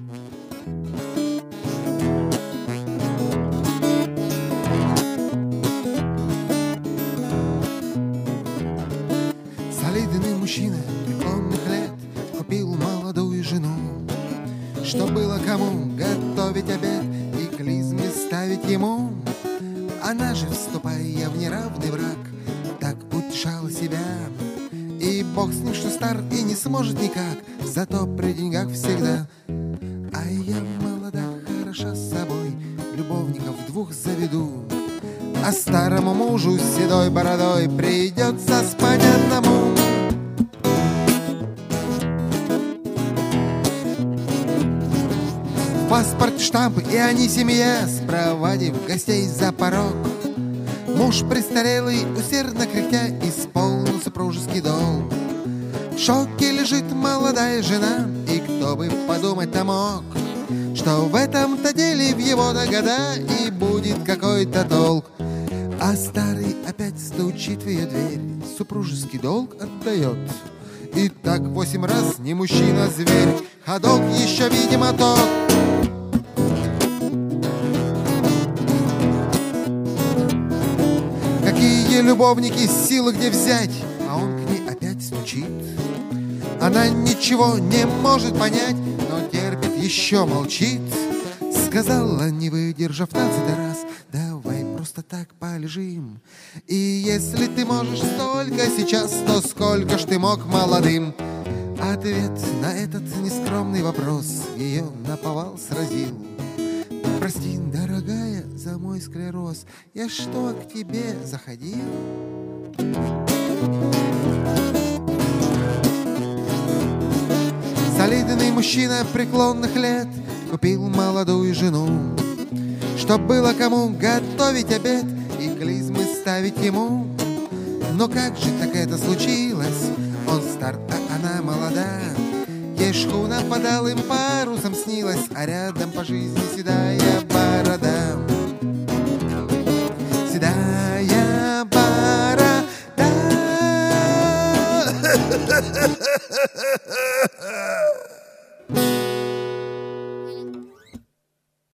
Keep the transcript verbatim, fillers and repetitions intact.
Солидный мужчина преклонных лет купил молодую жену, что было кому готовить обед и клизмы ставить ему. Она же, вступая в неравный брак, так утешала себя. И бог с ним, что стар и не сможет никак, зато при деньгах всегда. А я молода, хороша с собой, любовников двух заведу, а старому мужу с седой бородой придется спать одному. В паспорт штамп, и они семья, спровадив гостей за порог. Муж престарелый, усердно кряхтя, исполнил супружеский долг. В шоке лежит молодая жена, и кто бы подумать-то мог, что в этом-то деле в его-то года и будет какой-то толк. А старый опять стучит в ее дверь, супружеский долг отдает. И так восемь раз не мужчина, зверь, ходок еще, видимо, тот. Какие любовники, силы где взять, а он к ней опять стучит. Она ничего не может понять, но терпит, еще молчит. Сказала, не выдержав нацатый раз: давай просто так полежим. И если ты можешь столько сейчас, то сколько ж ты мог молодым? Ответ на этот нескромный вопрос ее наповал сразил. Прости, дорогая, за мой склероз, я что, к тебе заходил? Солидный мужчина преклонных лет купил молодую жену, чтоб было кому готовить обед и клизмы ставить ему. Но как же так это случилось? Он стар, а она молода. Ей шхуна под алым парусом снилась, а рядом по жизни седая борода. Седая борода.